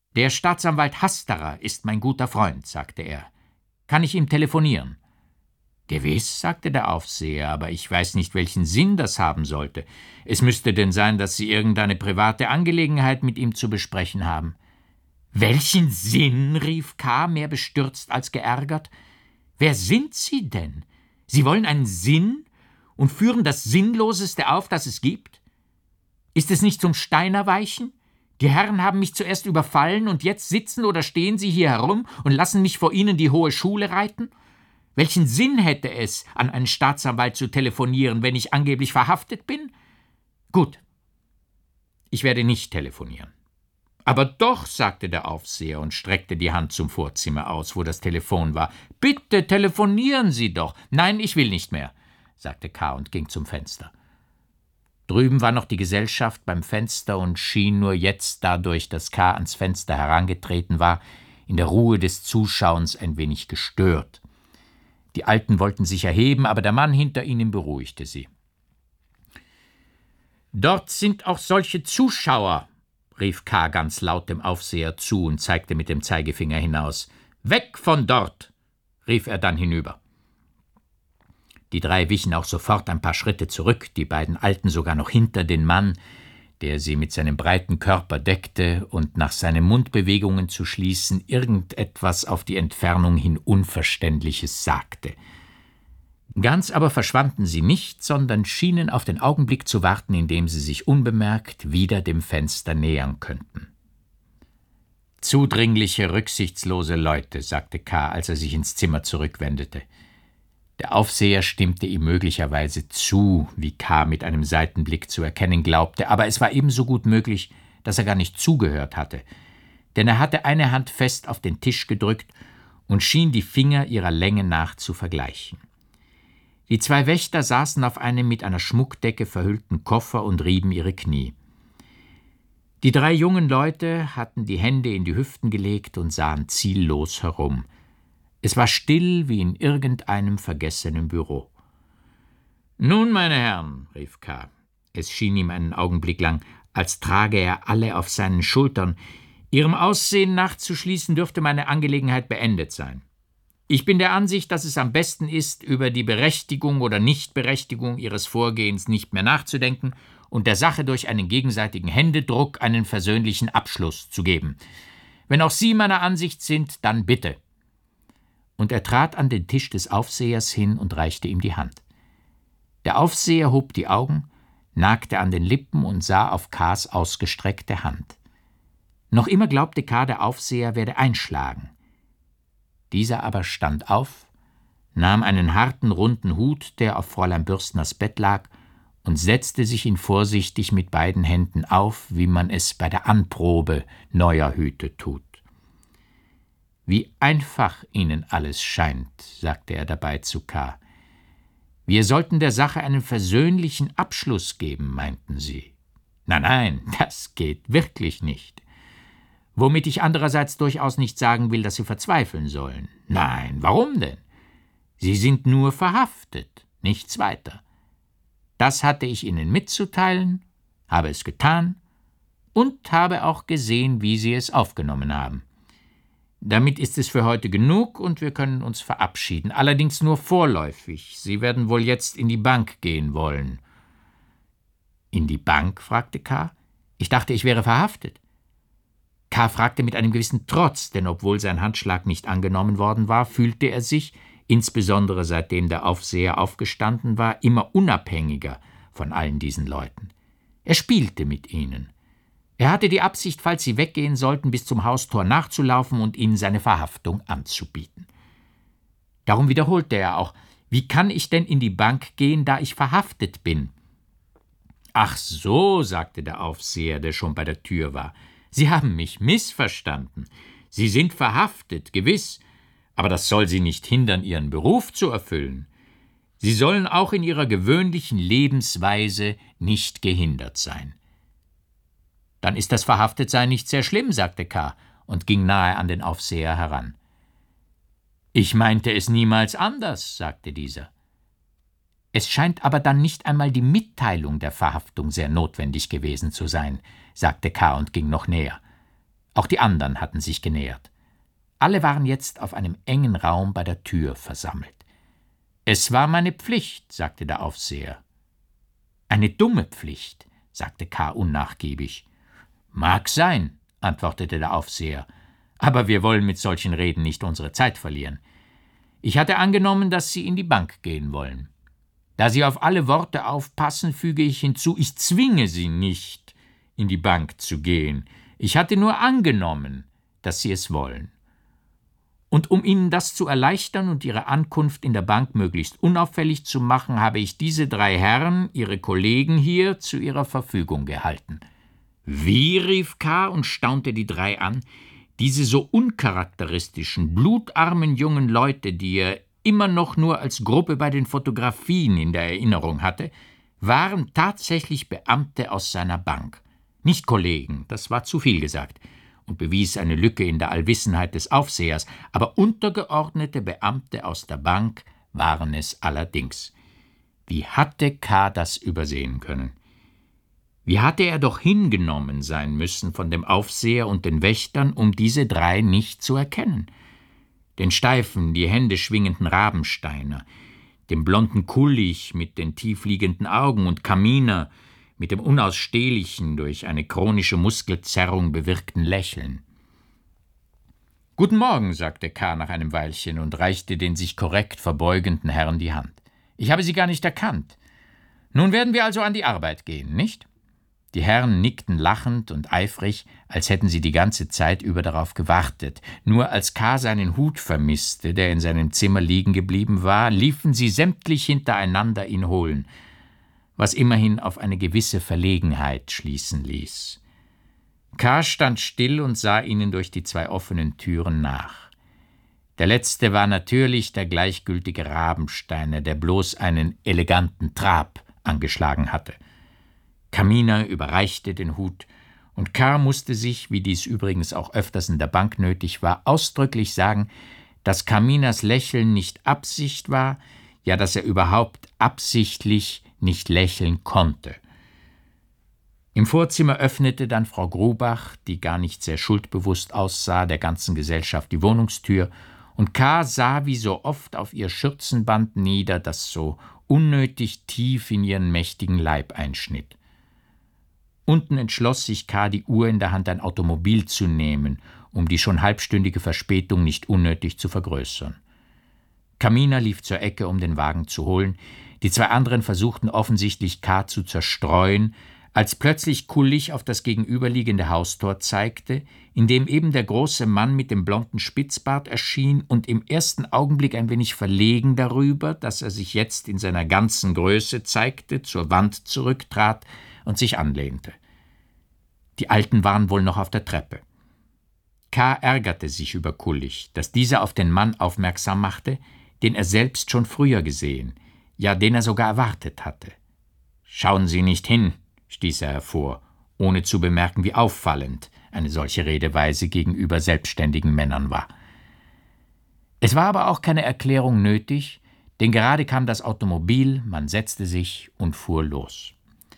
Der Staatsanwalt Hasterer ist mein guter Freund, sagte er. Kann ich ihm telefonieren? Gewiss, sagte der Aufseher, aber ich weiß nicht, welchen Sinn das haben sollte. Es müsste denn sein, dass Sie irgendeine private Angelegenheit mit ihm zu besprechen haben. Welchen Sinn? Rief K., mehr bestürzt als geärgert. Wer sind Sie denn? Sie wollen einen Sinn und führen das Sinnloseste auf, das es gibt? Ist es nicht zum Steinerweichen? Die Herren haben mich zuerst überfallen und jetzt sitzen oder stehen Sie hier herum und lassen mich vor Ihnen die hohe Schule reiten? Welchen Sinn hätte es, an einen Staatsanwalt zu telefonieren, wenn ich angeblich verhaftet bin? Gut, ich werde nicht telefonieren. Aber doch, sagte der Aufseher und streckte die Hand zum Vorzimmer aus, wo das Telefon war. Bitte, telefonieren Sie doch. Nein, ich will nicht mehr, sagte K. und ging zum Fenster. Drüben war noch die Gesellschaft beim Fenster und schien nur jetzt, dadurch, dass K. ans Fenster herangetreten war, in der Ruhe des Zuschauens ein wenig gestört. Die Alten wollten sich erheben, aber der Mann hinter ihnen beruhigte sie. »Dort sind auch solche Zuschauer«, rief K. ganz laut dem Aufseher zu und zeigte mit dem Zeigefinger hinaus. »Weg von dort«, rief er dann hinüber. Die drei wichen auch sofort ein paar Schritte zurück, die beiden Alten sogar noch hinter den Mann, der sie mit seinem breiten Körper deckte und nach seinen Mundbewegungen zu schließen irgendetwas auf die Entfernung hin Unverständliches sagte. Ganz aber verschwanden sie nicht, sondern schienen auf den Augenblick zu warten, in dem sie sich unbemerkt wieder dem Fenster nähern könnten. »Zudringliche, rücksichtslose Leute«, sagte K., als er sich ins Zimmer zurückwendete. Der Aufseher stimmte ihm möglicherweise zu, wie K. mit einem Seitenblick zu erkennen glaubte, aber es war ebenso gut möglich, dass er gar nicht zugehört hatte, denn er hatte eine Hand fest auf den Tisch gedrückt und schien die Finger ihrer Länge nach zu vergleichen. Die zwei Wächter saßen auf einem mit einer Schmuckdecke verhüllten Koffer und rieben ihre Knie. Die drei jungen Leute hatten die Hände in die Hüften gelegt und sahen ziellos herum. Es war still wie in irgendeinem vergessenen Büro. »Nun, meine Herren«, rief K., es schien ihm einen Augenblick lang, als trage er alle auf seinen Schultern, »Ihrem Aussehen nachzuschließen, dürfte meine Angelegenheit beendet sein. Ich bin der Ansicht, dass es am besten ist, über die Berechtigung oder Nichtberechtigung Ihres Vorgehens nicht mehr nachzudenken und der Sache durch einen gegenseitigen Händedruck einen versöhnlichen Abschluss zu geben. Wenn auch Sie meiner Ansicht sind, dann bitte.« Und er trat an den Tisch des Aufsehers hin und reichte ihm die Hand. Der Aufseher hob die Augen, nagte an den Lippen und sah auf K.s ausgestreckte Hand. Noch immer glaubte K., der Aufseher werde einschlagen. Dieser aber stand auf, nahm einen harten, runden Hut, der auf Fräulein Bürstners Bett lag, und setzte sich ihn vorsichtig mit beiden Händen auf, wie man es bei der Anprobe neuer Hüte tut. »Wie einfach Ihnen alles scheint«, sagte er dabei zu K. »Wir sollten der Sache einen versöhnlichen Abschluss geben, meinten Sie? Nein, das geht wirklich nicht. Womit ich andererseits durchaus nicht sagen will, dass Sie verzweifeln sollen. Nein, warum denn? Sie sind nur verhaftet, nichts weiter. Das hatte ich Ihnen mitzuteilen, habe es getan und habe auch gesehen, wie Sie es aufgenommen haben. Damit ist es für heute genug und wir können uns verabschieden, allerdings nur vorläufig. Sie werden wohl jetzt in die Bank gehen wollen.« »In die Bank?« fragte K. »Ich dachte, ich wäre verhaftet.« K. fragte mit einem gewissen Trotz, denn obwohl sein Handschlag nicht angenommen worden war, fühlte er sich, insbesondere seitdem der Aufseher aufgestanden war, immer unabhängiger von allen diesen Leuten. Er spielte mit ihnen. Er hatte die Absicht, falls sie weggehen sollten, bis zum Haustor nachzulaufen und ihnen seine Verhaftung anzubieten. Darum wiederholte er auch: »Wie kann ich denn in die Bank gehen, da ich verhaftet bin?« »Ach so«, sagte der Aufseher, der schon bei der Tür war, »Sie haben mich missverstanden. Sie sind verhaftet, gewiss, aber das soll Sie nicht hindern, Ihren Beruf zu erfüllen. Sie sollen auch in Ihrer gewöhnlichen Lebensweise nicht gehindert sein.« »Dann ist das Verhaftetsein nicht sehr schlimm«, sagte K. und ging nahe an den Aufseher heran. »Ich meinte es niemals anders«, sagte dieser. »Es scheint aber dann nicht einmal die Mitteilung der Verhaftung sehr notwendig gewesen zu sein«, sagte K. und ging noch näher. Auch die anderen hatten sich genähert. Alle waren jetzt auf einem engen Raum bei der Tür versammelt. »Es war meine Pflicht«, sagte der Aufseher. »Eine dumme Pflicht«, sagte K. unnachgiebig. »Mag sein«, antwortete der Aufseher, »aber wir wollen mit solchen Reden nicht unsere Zeit verlieren. Ich hatte angenommen, dass Sie in die Bank gehen wollen. Da Sie auf alle Worte aufpassen, füge ich hinzu, ich zwinge Sie nicht, in die Bank zu gehen. Ich hatte nur angenommen, dass Sie es wollen. Und um Ihnen das zu erleichtern und Ihre Ankunft in der Bank möglichst unauffällig zu machen, habe ich diese 3 Herren, Ihre Kollegen hier, zu Ihrer Verfügung gehalten.« »Wie?«, rief K. und staunte die 3 an. Diese so uncharakteristischen, blutarmen jungen Leute, die er immer noch nur als Gruppe bei den Fotografien in der Erinnerung hatte, waren tatsächlich Beamte aus seiner Bank. Nicht Kollegen, das war zu viel gesagt und bewies eine Lücke in der Allwissenheit des Aufsehers, aber untergeordnete Beamte aus der Bank waren es allerdings. Wie hatte K. das übersehen können? Wie hatte er doch hingenommen sein müssen von dem Aufseher und den Wächtern, um diese 3 nicht zu erkennen? Den steifen, die Hände schwingenden Rabensteiner, den blonden Kullich mit den tiefliegenden Augen und Kaminer mit dem unausstehlichen, durch eine chronische Muskelzerrung bewirkten Lächeln. »Guten Morgen«, sagte K. nach einem Weilchen und reichte den sich korrekt verbeugenden Herrn die Hand. »Ich habe Sie gar nicht erkannt. Nun werden wir also an die Arbeit gehen, nicht?« Die Herren nickten lachend und eifrig, als hätten sie die ganze Zeit über darauf gewartet. Nur als K. seinen Hut vermisste, der in seinem Zimmer liegen geblieben war, liefen sie sämtlich hintereinander ihn holen, was immerhin auf eine gewisse Verlegenheit schließen ließ. K. stand still und sah ihnen durch die 2 offenen Türen nach. Der letzte war natürlich der gleichgültige Rabensteiner, der bloß einen eleganten Trab angeschlagen hatte. Kaminer überreichte den Hut, und K. musste sich, wie dies übrigens auch öfters in der Bank nötig war, ausdrücklich sagen, dass Kaminers Lächeln nicht Absicht war, ja, dass er überhaupt absichtlich nicht lächeln konnte. Im Vorzimmer öffnete dann Frau Grubach, die gar nicht sehr schuldbewusst aussah, der ganzen Gesellschaft die Wohnungstür, und K. sah wie so oft auf ihr Schürzenband nieder, das so unnötig tief in ihren mächtigen Leib einschnitt. Unten entschloss sich K., die Uhr in der Hand, ein Automobil zu nehmen, um die schon halbstündige Verspätung nicht unnötig zu vergrößern. Kaminer lief zur Ecke, um den Wagen zu holen. Die 2 anderen versuchten offensichtlich K. zu zerstreuen, als plötzlich Kullich auf das gegenüberliegende Haustor zeigte, in dem eben der große Mann mit dem blonden Spitzbart erschien und im ersten Augenblick ein wenig verlegen darüber, dass er sich jetzt in seiner ganzen Größe zeigte, zur Wand zurücktrat und sich anlehnte. Die Alten waren wohl noch auf der Treppe. K. ärgerte sich über Kullich, dass dieser auf den Mann aufmerksam machte, den er selbst schon früher gesehen, ja, den er sogar erwartet hatte. »Schauen Sie nicht hin«, stieß er hervor, ohne zu bemerken, wie auffallend eine solche Redeweise gegenüber selbstständigen Männern war. Es war aber auch keine Erklärung nötig, denn gerade kam das Automobil, man setzte sich und fuhr los.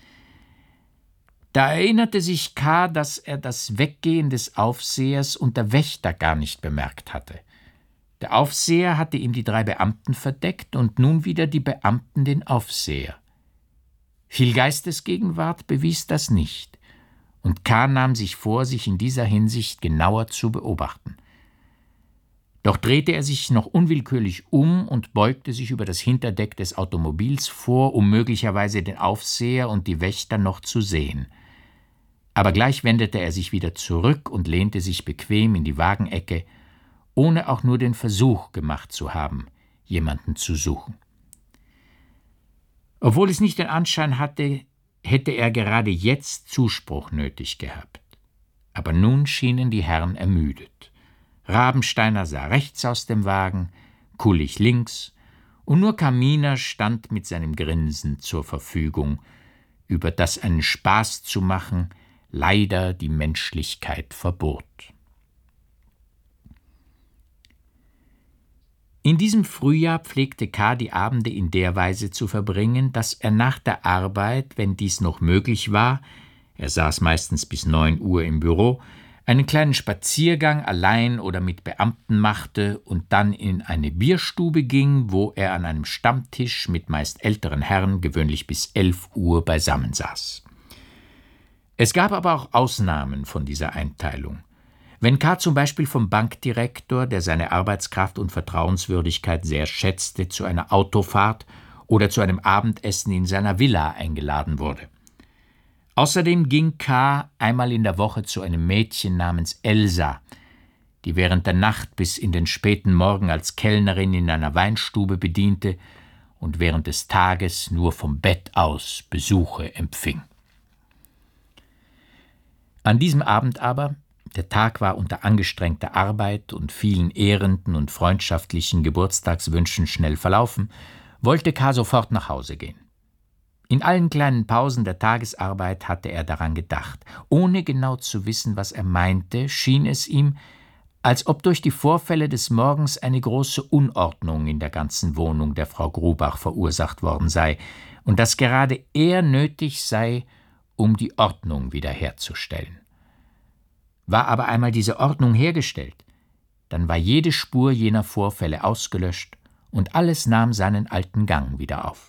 Da erinnerte sich K., dass er das Weggehen des Aufsehers und der Wächter gar nicht bemerkt hatte. Der Aufseher hatte ihm die 3 Beamten verdeckt und nun wieder die Beamten den Aufseher. Viel Geistesgegenwart bewies das nicht, und K. nahm sich vor, sich in dieser Hinsicht genauer zu beobachten. Doch drehte er sich noch unwillkürlich um und beugte sich über das Hinterdeck des Automobils vor, um möglicherweise den Aufseher und die Wächter noch zu sehen. Aber gleich wendete er sich wieder zurück und lehnte sich bequem in die Wagenecke, ohne auch nur den Versuch gemacht zu haben, jemanden zu suchen. Obwohl es nicht den Anschein hatte, hätte er gerade jetzt Zuspruch nötig gehabt. Aber nun schienen die Herren ermüdet. Rabensteiner sah rechts aus dem Wagen, Kullich links, und nur Kaminer stand mit seinem Grinsen zur Verfügung, über das einen Spaß zu machen leider die Menschlichkeit verbot. In diesem Frühjahr pflegte K. die Abende in der Weise zu verbringen, dass er nach der Arbeit, wenn dies noch möglich war, er saß meistens bis 9 Uhr im Büro, einen kleinen Spaziergang allein oder mit Beamten machte und dann in eine Bierstube ging, wo er an einem Stammtisch mit meist älteren Herren gewöhnlich bis 11 Uhr beisammensaß. Es gab aber auch Ausnahmen von dieser Einteilung. Wenn K. zum Beispiel vom Bankdirektor, der seine Arbeitskraft und Vertrauenswürdigkeit sehr schätzte, zu einer Autofahrt oder zu einem Abendessen in seiner Villa eingeladen wurde. Außerdem ging K. einmal in der Woche zu einem Mädchen namens Elsa, die während der Nacht bis in den späten Morgen als Kellnerin in einer Weinstube bediente und während des Tages nur vom Bett aus Besuche empfing. An diesem Abend aber, der Tag war unter angestrengter Arbeit und vielen ehrenden und freundschaftlichen Geburtstagswünschen schnell verlaufen, wollte K. sofort nach Hause gehen. In allen kleinen Pausen der Tagesarbeit hatte er daran gedacht. Ohne genau zu wissen, was er meinte, schien es ihm, als ob durch die Vorfälle des Morgens eine große Unordnung in der ganzen Wohnung der Frau Grubach verursacht worden sei und dass gerade er nötig sei, um die Ordnung wiederherzustellen. War aber einmal diese Ordnung hergestellt, dann war jede Spur jener Vorfälle ausgelöscht und alles nahm seinen alten Gang wieder auf.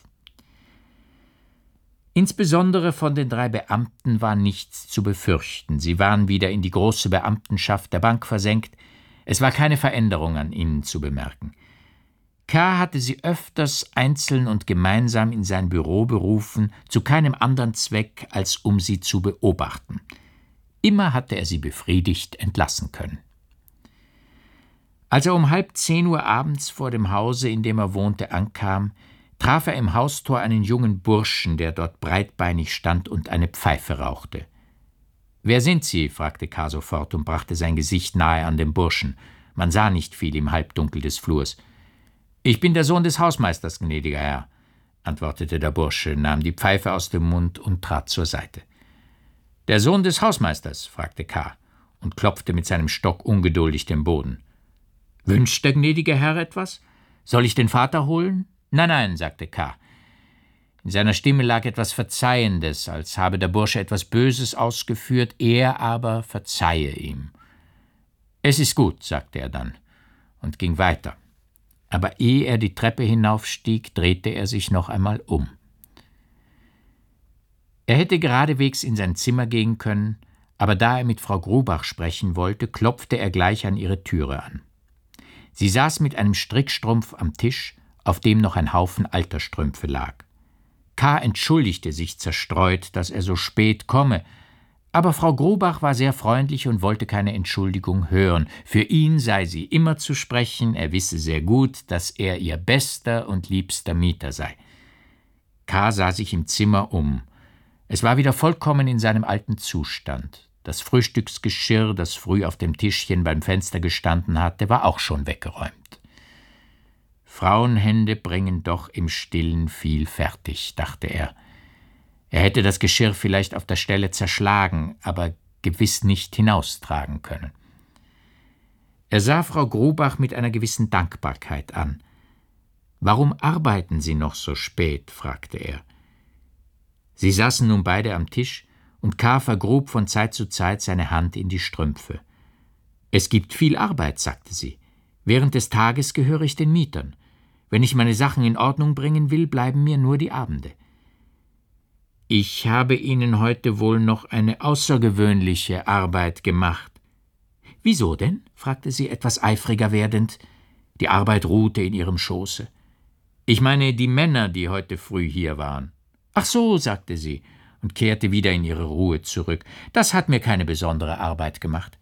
Insbesondere von den 3 Beamten war nichts zu befürchten. Sie waren wieder in die große Beamtenschaft der Bank versenkt. Es war keine Veränderung an ihnen zu bemerken. K. hatte sie öfters einzeln und gemeinsam in sein Büro berufen, zu keinem anderen Zweck, als um sie zu beobachten. Immer hatte er sie befriedigt entlassen können. Als er um 9:30 Uhr abends vor dem Hause, in dem er wohnte, ankam, traf er im Haustor einen jungen Burschen, der dort breitbeinig stand und eine Pfeife rauchte. »Wer sind Sie?« fragte K. sofort und brachte sein Gesicht nahe an den Burschen. Man sah nicht viel im Halbdunkel des Flurs. »Ich bin der Sohn des Hausmeisters, gnädiger Herr«, antwortete der Bursche, nahm die Pfeife aus dem Mund und trat zur Seite. »Der Sohn des Hausmeisters?« fragte K. und klopfte mit seinem Stock ungeduldig den Boden. »Wünscht der gnädige Herr etwas? Soll ich den Vater holen?« »Nein, nein«, sagte K. In seiner Stimme lag etwas Verzeihendes, als habe der Bursche etwas Böses ausgeführt, er aber verzeihe ihm. »Es ist gut«, sagte er dann und ging weiter. Aber ehe er die Treppe hinaufstieg, drehte er sich noch einmal um. Er hätte geradewegs in sein Zimmer gehen können, aber da er mit Frau Grubach sprechen wollte, klopfte er gleich an ihre Türe an. Sie saß mit einem Strickstrumpf am Tisch, auf dem noch ein Haufen alter Strümpfe lag. K. entschuldigte sich zerstreut, dass er so spät komme, aber Frau Grubach war sehr freundlich und wollte keine Entschuldigung hören. Für ihn sei sie immer zu sprechen, er wisse sehr gut, dass er ihr bester und liebster Mieter sei. K. sah sich im Zimmer um. Es war wieder vollkommen in seinem alten Zustand. Das Frühstücksgeschirr, das früh auf dem Tischchen beim Fenster gestanden hatte, war auch schon weggeräumt. Frauenhände bringen doch im Stillen viel fertig, dachte er. Er hätte das Geschirr vielleicht auf der Stelle zerschlagen, aber gewiss nicht hinaustragen können. Er sah Frau Grubach mit einer gewissen Dankbarkeit an. »Warum arbeiten Sie noch so spät?« fragte er. Sie saßen nun beide am Tisch, und K. vergrub von Zeit zu Zeit seine Hand in die Strümpfe. »Es gibt viel Arbeit«, sagte sie. »Während des Tages gehöre ich den Mietern. Wenn ich meine Sachen in Ordnung bringen will, bleiben mir nur die Abende.« »Ich habe Ihnen heute wohl noch eine außergewöhnliche Arbeit gemacht.« »Wieso denn?« fragte sie, etwas eifriger werdend. Die Arbeit ruhte in ihrem Schoße. »Ich meine die Männer, die heute früh hier waren.« »Ach so«, sagte sie und kehrte wieder in ihre Ruhe zurück. »Das hat mir keine besondere Arbeit gemacht.«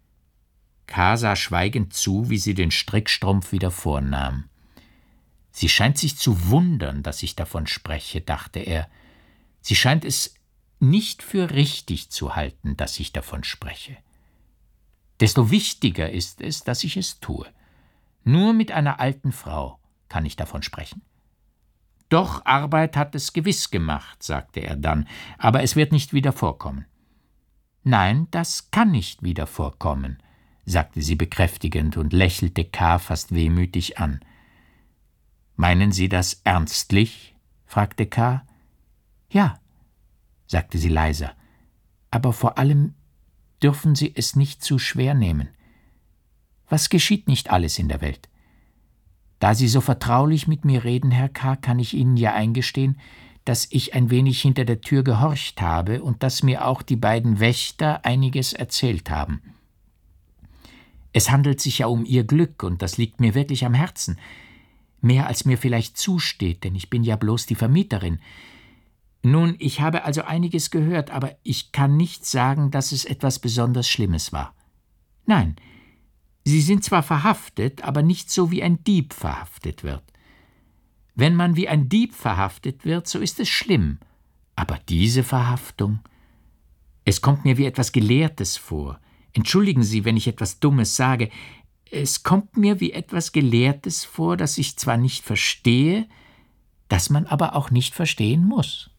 K. sah schweigend zu, wie sie den Strickstrumpf wieder vornahm. »Sie scheint sich zu wundern, dass ich davon spreche«, dachte er. »Sie scheint es nicht für richtig zu halten, dass ich davon spreche. Desto wichtiger ist es, dass ich es tue. Nur mit einer alten Frau kann ich davon sprechen.« »Doch, Arbeit hat es gewiss gemacht«, sagte er dann, »aber es wird nicht wieder vorkommen.« »Nein, das kann nicht wieder vorkommen«, sagte sie bekräftigend und lächelte K. fast wehmütig an. »Meinen Sie das ernstlich?« fragte K. »Ja«, sagte sie leiser, »aber vor allem dürfen Sie es nicht zu schwer nehmen. Was geschieht nicht alles in der Welt? Da Sie so vertraulich mit mir reden, Herr K., kann ich Ihnen ja eingestehen, dass ich ein wenig hinter der Tür gehorcht habe und dass mir auch die beiden Wächter einiges erzählt haben. Es handelt sich ja um Ihr Glück, und das liegt mir wirklich am Herzen. Mehr als mir vielleicht zusteht, denn ich bin ja bloß die Vermieterin. Nun, ich habe also einiges gehört, aber ich kann nicht sagen, dass es etwas besonders Schlimmes war. Nein, Sie sind zwar verhaftet, aber nicht so, wie ein Dieb verhaftet wird. Wenn man wie ein Dieb verhaftet wird, so ist es schlimm. Aber diese Verhaftung? Es kommt mir wie etwas Gelehrtes vor. Entschuldigen Sie, wenn ich etwas Dummes sage. Es kommt mir wie etwas Gelehrtes vor, das ich zwar nicht verstehe, das man aber auch nicht verstehen muss.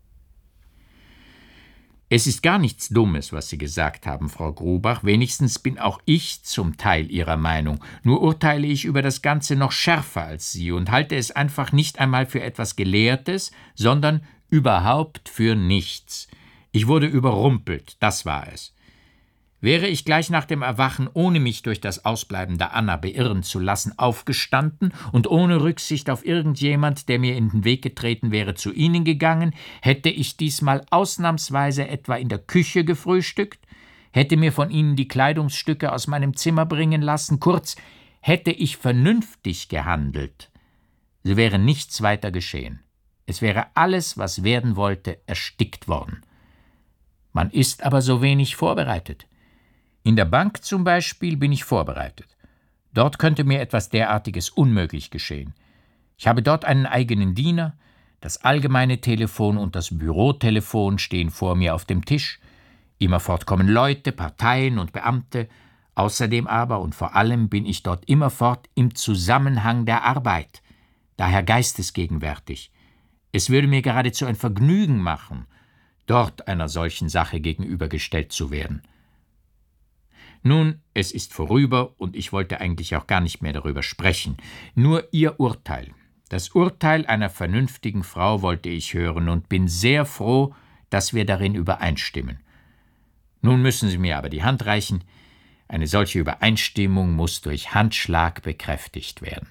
Es ist gar nichts Dummes, was Sie gesagt haben, Frau Grubach. Wenigstens bin auch ich zum Teil Ihrer Meinung. Nur urteile ich über das Ganze noch schärfer als Sie und halte es einfach nicht einmal für etwas Gelehrtes, sondern überhaupt für nichts. Ich wurde überrumpelt, das war es. Wäre ich gleich nach dem Erwachen, ohne mich durch das Ausbleiben der Anna beirren zu lassen, aufgestanden und ohne Rücksicht auf irgendjemand, der mir in den Weg getreten wäre, zu Ihnen gegangen, hätte ich diesmal ausnahmsweise etwa in der Küche gefrühstückt, hätte mir von Ihnen die Kleidungsstücke aus meinem Zimmer bringen lassen, kurz, hätte ich vernünftig gehandelt, so wäre nichts weiter geschehen. Es wäre alles, was werden wollte, erstickt worden. Man ist aber so wenig vorbereitet. In der Bank zum Beispiel bin ich vorbereitet. Dort könnte mir etwas derartiges unmöglich geschehen. Ich habe dort einen eigenen Diener, das allgemeine Telefon und das Bürotelefon stehen vor mir auf dem Tisch, immerfort kommen Leute, Parteien und Beamte, außerdem aber und vor allem bin ich dort immerfort im Zusammenhang der Arbeit, daher geistesgegenwärtig. Es würde mir geradezu ein Vergnügen machen, dort einer solchen Sache gegenübergestellt zu werden. Nun, es ist vorüber und ich wollte eigentlich auch gar nicht mehr darüber sprechen. Nur Ihr Urteil. Das Urteil einer vernünftigen Frau wollte ich hören und bin sehr froh, dass wir darin übereinstimmen. Nun müssen Sie mir aber die Hand reichen. Eine solche Übereinstimmung muss durch Handschlag bekräftigt werden.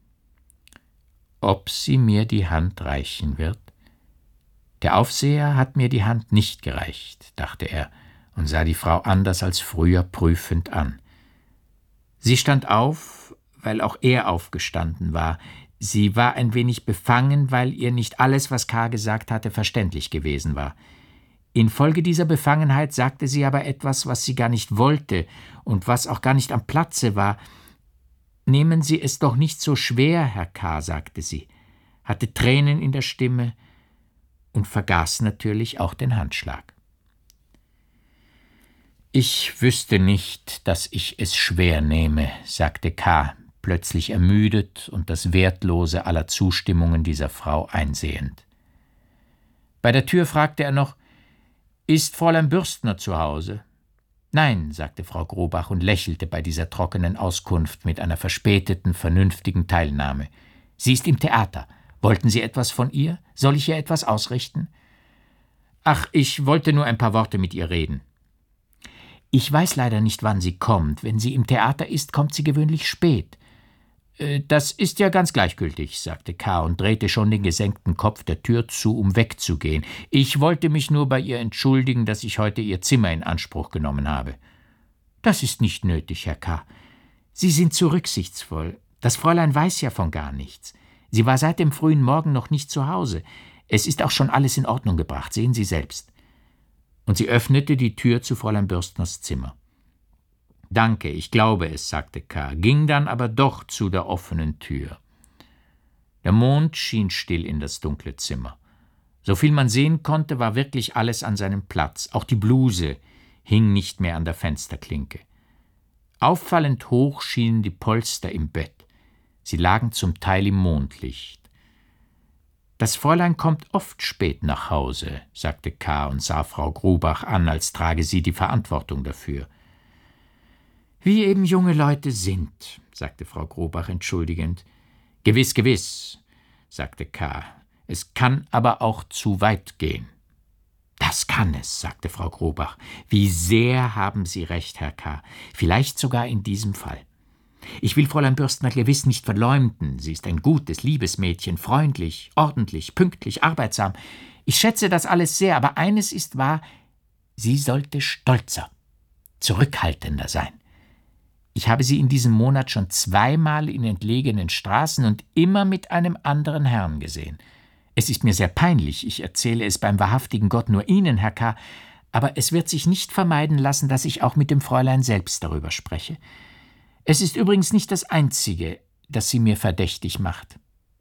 Ob sie mir die Hand reichen wird? Der Aufseher hat mir die Hand nicht gereicht, dachte er, und sah die Frau anders als früher prüfend an. Sie stand auf, weil auch er aufgestanden war. Sie war ein wenig befangen, weil ihr nicht alles, was K. gesagt hatte, verständlich gewesen war. Infolge dieser Befangenheit sagte sie aber etwas, was sie gar nicht wollte und was auch gar nicht am Platze war. »Nehmen Sie es doch nicht so schwer, Herr K., sagte sie, hatte Tränen in der Stimme und vergaß natürlich auch den Handschlag. »Ich wüsste nicht, dass ich es schwer nehme«, sagte K., plötzlich ermüdet und das Wertlose aller Zustimmungen dieser Frau einsehend. Bei der Tür fragte er noch, »Ist Fräulein Bürstner zu Hause?« »Nein«, sagte Frau Grobach und lächelte bei dieser trockenen Auskunft mit einer verspäteten, vernünftigen Teilnahme. »Sie ist im Theater. Wollten Sie etwas von ihr? Soll ich ihr etwas ausrichten?« »Ach, ich wollte nur ein paar Worte mit ihr reden.« »Ich weiß leider nicht, wann sie kommt. Wenn sie im Theater ist, kommt sie gewöhnlich spät.« »Das ist ja ganz gleichgültig«, sagte K. und drehte schon den gesenkten Kopf der Tür zu, um wegzugehen. »Ich wollte mich nur bei ihr entschuldigen, dass ich heute ihr Zimmer in Anspruch genommen habe.« »Das ist nicht nötig, Herr K. Sie sind zu rücksichtsvoll. Das Fräulein weiß ja von gar nichts. Sie war seit dem frühen Morgen noch nicht zu Hause. Es ist auch schon alles in Ordnung gebracht, sehen Sie selbst.« Und sie öffnete die Tür zu Fräulein Bürstners Zimmer. »Danke, ich glaube es«, sagte K., ging dann aber doch zu der offenen Tür. Der Mond schien still in das dunkle Zimmer. Soviel man sehen konnte, war wirklich alles an seinem Platz. Auch die Bluse hing nicht mehr an der Fensterklinke. Auffallend hoch schienen die Polster im Bett. Sie lagen zum Teil im Mondlicht. »Das Fräulein kommt oft spät nach Hause«, sagte K. und sah Frau Grubach an, als trage sie die Verantwortung dafür. »Wie eben junge Leute sind«, sagte Frau Grubach entschuldigend. »Gewiss, gewiss«, sagte K. »Es kann aber auch zu weit gehen.« »Das kann es«, sagte Frau Grobach. »Wie sehr haben Sie recht, Herr K., vielleicht sogar in diesem Fall. Ich will Fräulein Bürstner gewiss nicht verleumden. Sie ist ein gutes, liebes Mädchen, freundlich, ordentlich, pünktlich, arbeitsam. Ich schätze das alles sehr, aber eines ist wahr, sie sollte stolzer, zurückhaltender sein. Ich habe sie in diesem Monat schon 2-mal in entlegenen Straßen und immer mit einem anderen Herrn gesehen. Es ist mir sehr peinlich, ich erzähle es beim wahrhaftigen Gott nur Ihnen, Herr K., aber es wird sich nicht vermeiden lassen, dass ich auch mit dem Fräulein selbst darüber spreche. Es ist übrigens nicht das Einzige, das sie mir verdächtig macht.«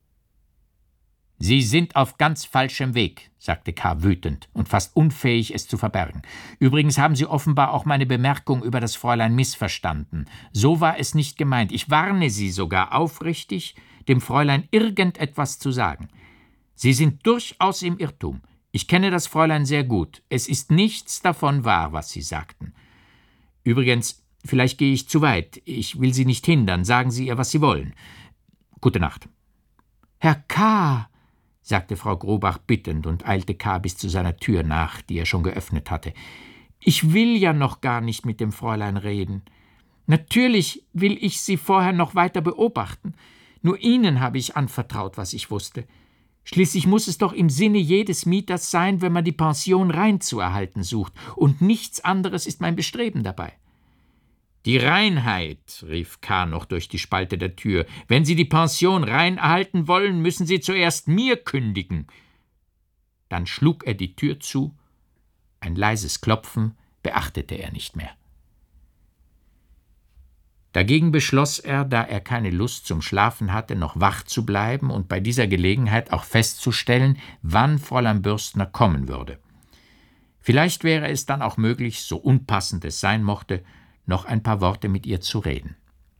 »Sie sind auf ganz falschem Weg«, sagte K. wütend und fast unfähig, es zu verbergen. »Übrigens haben Sie offenbar auch meine Bemerkung über das Fräulein missverstanden. So war es nicht gemeint. Ich warne Sie sogar aufrichtig, dem Fräulein irgendetwas zu sagen. Sie sind durchaus im Irrtum. Ich kenne das Fräulein sehr gut. Es ist nichts davon wahr, was Sie sagten. Übrigens, vielleicht gehe ich zu weit. Ich will Sie nicht hindern. Sagen Sie ihr, was Sie wollen. Gute Nacht.« »Herr K.«, sagte Frau Grobach bittend und eilte K. bis zu seiner Tür nach, die er schon geöffnet hatte. »Ich will ja noch gar nicht mit dem Fräulein reden. Natürlich will ich Sie vorher noch weiter beobachten. Nur Ihnen habe ich anvertraut, was ich wusste. Schließlich muss es doch im Sinne jedes Mieters sein, wenn man die Pension rein zu erhalten sucht, und nichts anderes ist mein Bestreben dabei.« »Die Reinheit«, rief K. noch durch die Spalte der Tür. »Wenn Sie die Pension rein erhalten wollen, müssen Sie zuerst mir kündigen.« Dann schlug er die Tür zu. Ein leises Klopfen beachtete er nicht mehr. Dagegen beschloss er, da er keine Lust zum Schlafen hatte, noch wach zu bleiben und bei dieser Gelegenheit auch festzustellen, wann Fräulein Bürstner kommen würde. Vielleicht wäre es dann auch möglich, so unpassend es sein mochte, noch ein paar Worte mit ihr zu reden.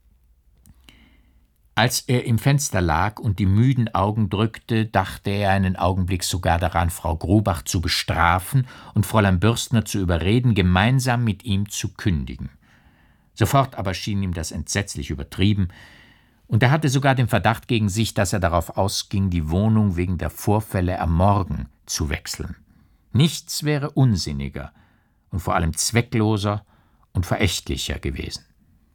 Als er im Fenster lag und die müden Augen drückte, dachte er einen Augenblick sogar daran, Frau Grobach zu bestrafen und Fräulein Bürstner zu überreden, gemeinsam mit ihm zu kündigen. Sofort aber schien ihm das entsetzlich übertrieben, und er hatte sogar den Verdacht gegen sich, dass er darauf ausging, die Wohnung wegen der Vorfälle am Morgen zu wechseln. Nichts wäre unsinniger und vor allem zweckloser und verächtlicher gewesen.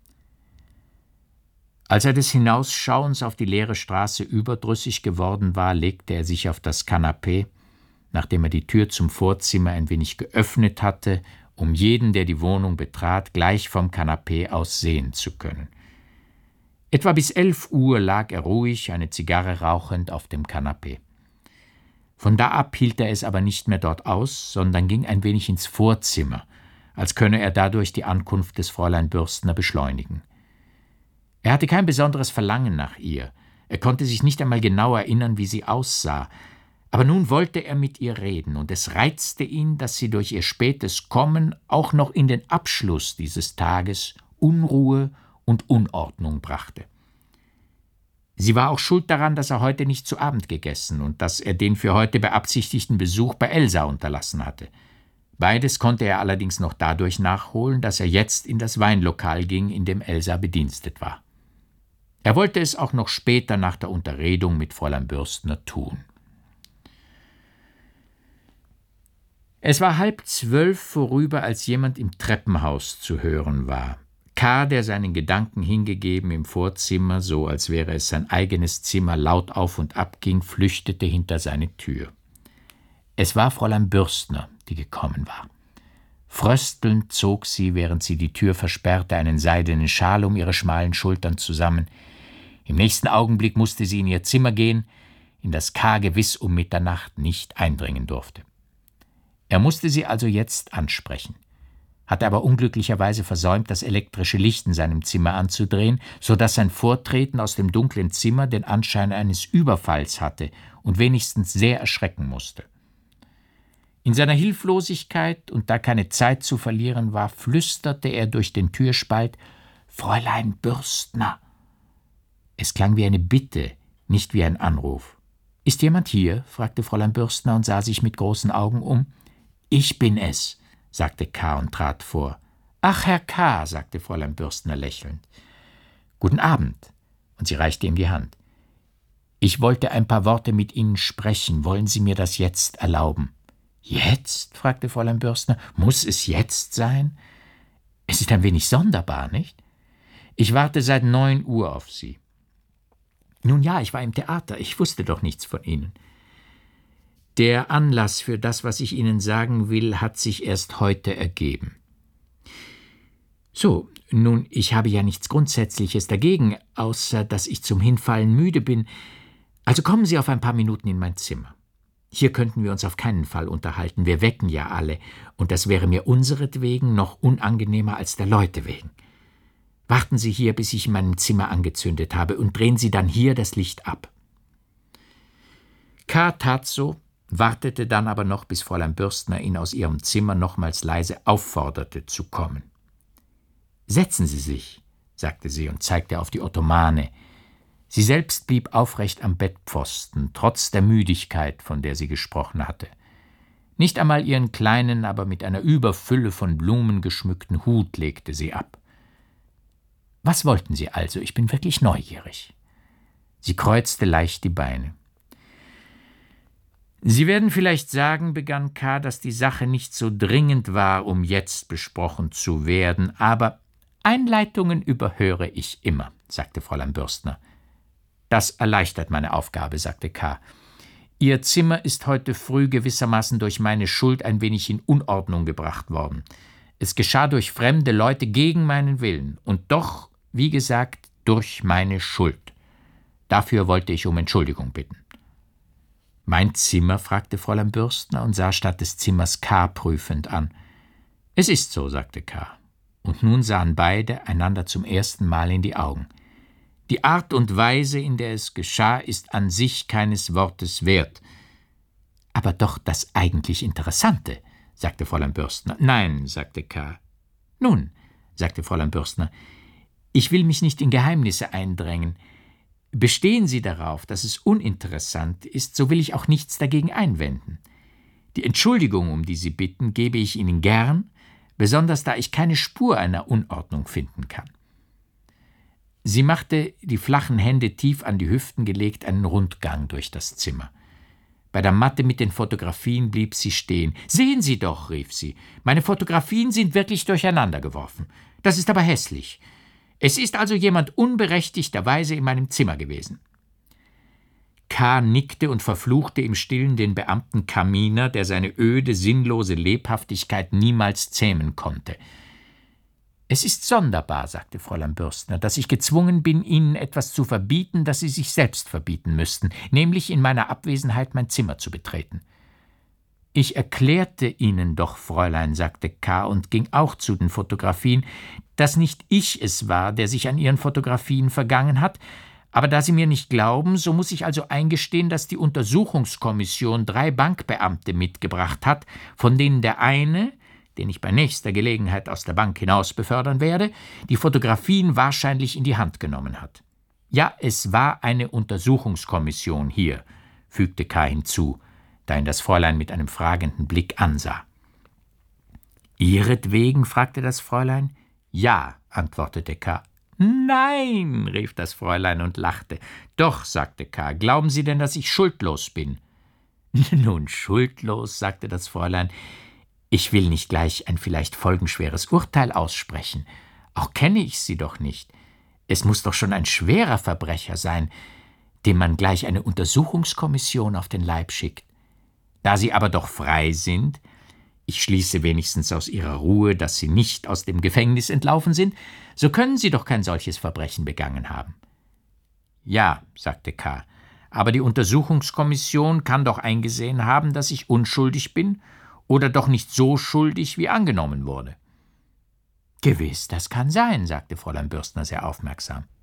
Als er des Hinausschauens auf die leere Straße überdrüssig geworden war, legte er sich auf das Kanapee, nachdem er die Tür zum Vorzimmer ein wenig geöffnet hatte, um jeden, der die Wohnung betrat, gleich vom Kanapee aus sehen zu können. Etwa bis 11 Uhr lag er ruhig, eine Zigarre rauchend, auf dem Kanapee. Von da ab hielt er es aber nicht mehr dort aus, sondern ging ein wenig ins Vorzimmer, als könne er dadurch die Ankunft des Fräulein Bürstner beschleunigen. Er hatte kein besonderes Verlangen nach ihr, er konnte sich nicht einmal genau erinnern, wie sie aussah, aber nun wollte er mit ihr reden, und es reizte ihn, dass sie durch ihr spätes Kommen auch noch in den Abschluss dieses Tages Unruhe und Unordnung brachte. Sie war auch schuld daran, dass er heute nicht zu Abend gegessen und dass er den für heute beabsichtigten Besuch bei Elsa unterlassen hatte. Beides konnte er allerdings noch dadurch nachholen, dass er jetzt in das Weinlokal ging, in dem Elsa bedienstet war. Er wollte es auch noch später nach der Unterredung mit Fräulein Bürstner tun. Es war 11:30 vorüber, als jemand im Treppenhaus zu hören war. K., der seinen Gedanken hingegeben im Vorzimmer, so als wäre es sein eigenes Zimmer, laut auf und ab ging, flüchtete hinter seine Tür. Es war Fräulein Bürstner, die gekommen war. Fröstelnd zog sie, während sie die Tür versperrte, einen seidenen Schal um ihre schmalen Schultern zusammen. Im nächsten Augenblick musste sie in ihr Zimmer gehen, in das K. gewiss um Mitternacht nicht eindringen durfte. Er musste sie also jetzt ansprechen, hatte aber unglücklicherweise versäumt, das elektrische Licht in seinem Zimmer anzudrehen, so dass sein Vortreten aus dem dunklen Zimmer den Anschein eines Überfalls hatte und wenigstens sehr erschrecken musste. In seiner Hilflosigkeit, und da keine Zeit zu verlieren war, flüsterte er durch den Türspalt: »Fräulein Bürstner!« Es klang wie eine Bitte, nicht wie ein Anruf. »Ist jemand hier?« fragte Fräulein Bürstner und sah sich mit großen Augen um. »Ich bin es«, sagte K. und trat vor. »Ach, Herr K., sagte Fräulein Bürstner lächelnd. »Guten Abend«, und sie reichte ihm die Hand. »Ich wollte ein paar Worte mit Ihnen sprechen. Wollen Sie mir das jetzt erlauben?« »Jetzt?« fragte Fräulein Bürstner. »Muss es jetzt sein? Es ist ein wenig sonderbar, nicht? Ich warte seit 9 Uhr auf Sie.« »Nun ja, ich war im Theater. Ich wusste doch nichts von Ihnen.« »Der Anlass für das, was ich Ihnen sagen will, hat sich erst heute ergeben.« »So, nun, ich habe ja nichts Grundsätzliches dagegen, außer dass ich zum Hinfallen müde bin. Also kommen Sie auf ein paar Minuten in mein Zimmer. Hier könnten wir uns auf keinen Fall unterhalten, wir wecken ja alle, und das wäre mir unseretwegen noch unangenehmer als der Leute wegen. Warten Sie hier, bis ich in meinem Zimmer angezündet habe, und drehen Sie dann hier das Licht ab.« K. tat so, wartete dann aber noch, bis Fräulein Bürstner ihn aus ihrem Zimmer nochmals leise aufforderte zu kommen. »Setzen Sie sich«, sagte sie und zeigte auf die Ottomane. Sie selbst blieb aufrecht am Bettpfosten, trotz der Müdigkeit, von der sie gesprochen hatte. Nicht einmal ihren kleinen, aber mit einer Überfülle von Blumen geschmückten Hut legte sie ab. »Was wollten Sie also? Ich bin wirklich neugierig.« Sie kreuzte leicht die Beine. »Sie werden vielleicht sagen«, begann K., »dass die Sache nicht so dringend war, um jetzt besprochen zu werden, aber Einleitungen überhöre ich immer«, sagte Fräulein Bürstner. »Das erleichtert meine Aufgabe«, sagte K. »Ihr Zimmer ist heute früh gewissermaßen durch meine Schuld ein wenig in Unordnung gebracht worden. Es geschah durch fremde Leute gegen meinen Willen und doch, wie gesagt, durch meine Schuld. Dafür wollte ich um Entschuldigung bitten.« »Mein Zimmer?« fragte Fräulein Bürstner und sah statt des Zimmers K. prüfend an. »Es ist so«, sagte K. Und nun sahen beide einander zum ersten Mal in die Augen. Die Art und Weise, in der es geschah, ist an sich keines Wortes wert. »Aber doch das eigentlich Interessante«, sagte Fräulein Bürstner. »Nein«, sagte K. »Nun«, sagte Fräulein Bürstner, »ich will mich nicht in Geheimnisse eindrängen. Bestehen Sie darauf, dass es uninteressant ist, so will ich auch nichts dagegen einwenden. Die Entschuldigung, um die Sie bitten, gebe ich Ihnen gern, besonders da ich keine Spur einer Unordnung finden kann.« Sie machte, die flachen Hände tief an die Hüften gelegt, einen Rundgang durch das Zimmer. Bei der Matte mit den Fotografien blieb sie stehen. »Sehen Sie doch«, rief sie, »meine Fotografien sind wirklich durcheinander geworfen. Das ist aber hässlich. Es ist also jemand unberechtigterweise in meinem Zimmer gewesen.« K. nickte und verfluchte im Stillen den Beamten Kaminer, der seine öde, sinnlose Lebhaftigkeit niemals zähmen konnte. »Es ist sonderbar«, sagte Fräulein Bürstner, »dass ich gezwungen bin, Ihnen etwas zu verbieten, das Sie sich selbst verbieten müssten, nämlich in meiner Abwesenheit mein Zimmer zu betreten.« »Ich erklärte Ihnen doch, Fräulein«, sagte K. und ging auch zu den Fotografien, »dass nicht ich es war, der sich an Ihren Fotografien vergangen hat, aber da Sie mir nicht glauben, so muss ich also eingestehen, dass die Untersuchungskommission 3 Bankbeamte mitgebracht hat, von denen der eine, den ich bei nächster Gelegenheit aus der Bank hinaus befördern werde, die Fotografien wahrscheinlich in die Hand genommen hat. Ja, es war eine Untersuchungskommission hier«, fügte K. hinzu, da ihn das Fräulein mit einem fragenden Blick ansah. »Ihretwegen?« fragte das Fräulein. »Ja«, antwortete K. »Nein«, rief das Fräulein und lachte. »Doch«, sagte K., »glauben Sie denn, dass ich schuldlos bin?« »Nun, schuldlos«, sagte das Fräulein, »ich will nicht gleich ein vielleicht folgenschweres Urteil aussprechen. Auch kenne ich Sie doch nicht. Es muss doch schon ein schwerer Verbrecher sein, dem man gleich eine Untersuchungskommission auf den Leib schickt. Da Sie aber doch frei sind, ich schließe wenigstens aus Ihrer Ruhe, dass Sie nicht aus dem Gefängnis entlaufen sind, so können Sie doch kein solches Verbrechen begangen haben.« »Ja«, sagte K., »aber die Untersuchungskommission kann doch eingesehen haben, dass ich unschuldig bin oder doch nicht so schuldig, wie angenommen wurde.« »Gewiss, das kann sein«, sagte Fräulein Bürstner sehr aufmerksam.